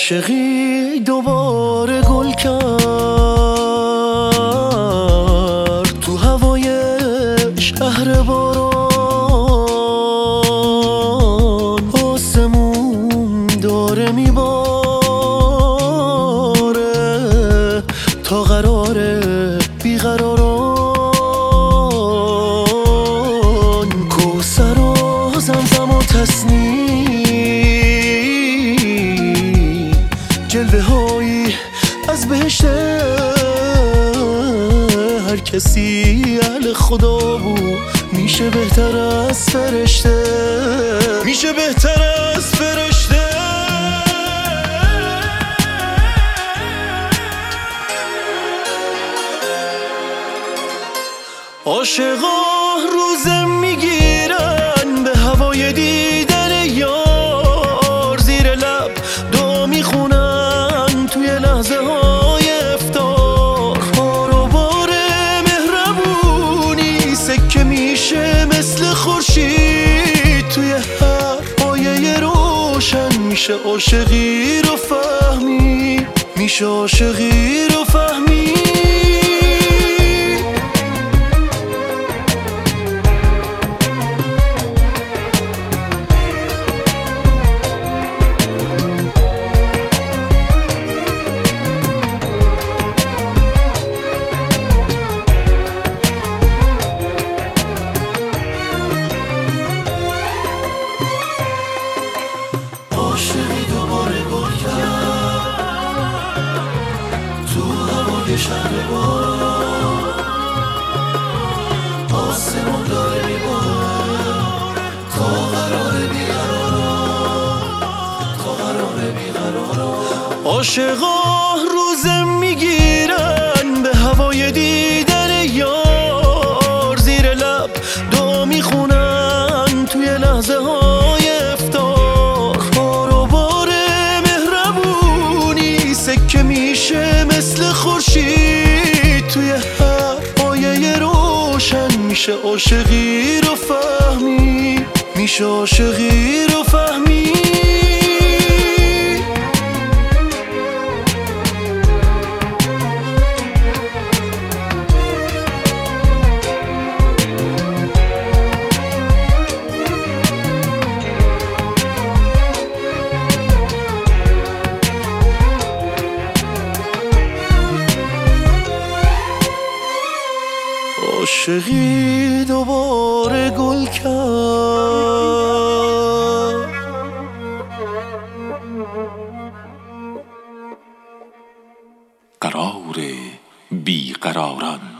عاشقی دوباره گل کرد تو هوای شهر باران، آسمون داره میباره تا قراره بیقراران. کوثر و زمزم و تسنیم، جلوه هایی از بهشت، هر کسی اهل خدا بود میشه بهتر از فرشته، میشه بهتر از فرشته. عاشقا روزه میگیرن به هوای دیدن یار، زیر لب دعا میخونن توی لحظه های افطار. بار مهربونی سکه میشه مثل خورشید، توی هر پایه روشن میشه عاشقی رو فهمی، میشه عاشقی رو فهمی. عاشقی دوباره گل کرد تو هوای شهر باران، آسمون داره میباره تا قراره بیقراران، تا قراره بیقراران. عاشقا روزه میگیرن به هوای دیدن یار، زیر لب دعا میخونن توی لحظه های که میشه مثل خورشید، توی هر پایه روشن میشه عاشقی رو فهمی، میشه عاشقی رو فهمی. عاشقی دوباره گل کرد. قرار بیقراران.